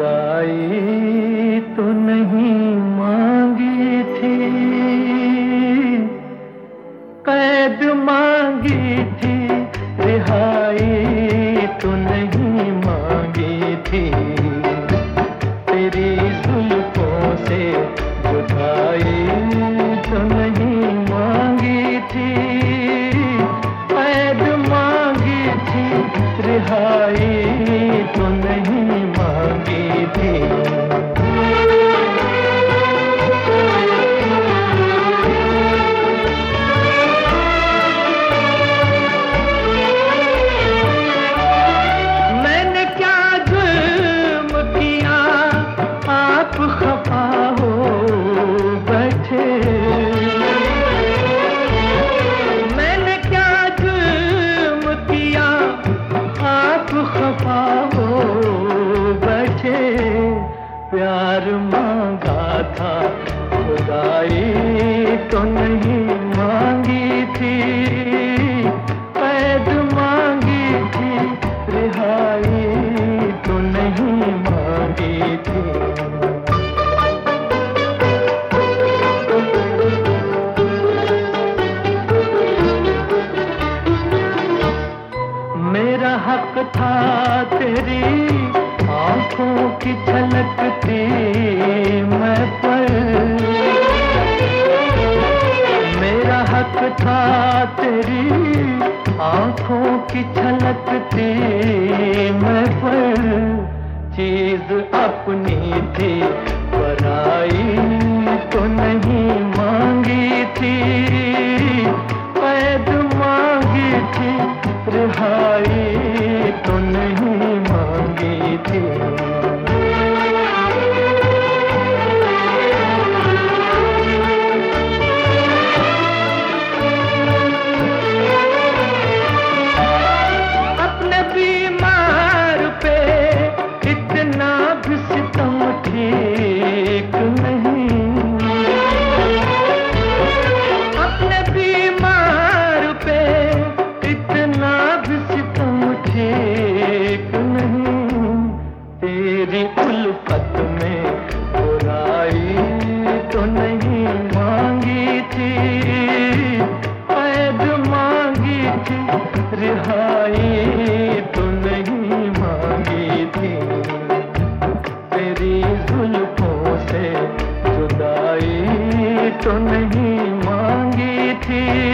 जुदाई तो नहीं मांगी थी, कैद मांगी थी, रिहाई तो नहीं मांगी थी। तेरी जुल्फों से जुदाई तो नहीं मांगी थी, कैद मांगी थी, रिहाई तो नहीं मांगी थी। मैंने क्या जुल्म किया आप खफा हो बैठे, मैंने क्या जुल्म किया आप खफा हो बैठे। प्यार मांगा था खुदाई तो नहीं मांगी थी, कैद मांगी थी, रिहाई तो नहीं मांगी थी। मेरा हक था तेरी आंखों की छलकती मैं पर, मेरा हक था तेरी आंखों की छलकती मैं पर। चीज अपनी थी पराई तो नहीं मांगी थी, कैद मांगी थी, रिहाई तो नहीं मांगी थी। अपने बीमार पे इतना भी सितम ठीक नहीं, अपने बीमार पे इतना भी सितम ठीक नहीं। तेरी उल्फत में बुराई तो नहीं मांगी थी, कैद मांगी थी, रिहाई तो नहीं मांगी थी। तेरी जुल्फों से जुदाई तो नहीं मांगी थी,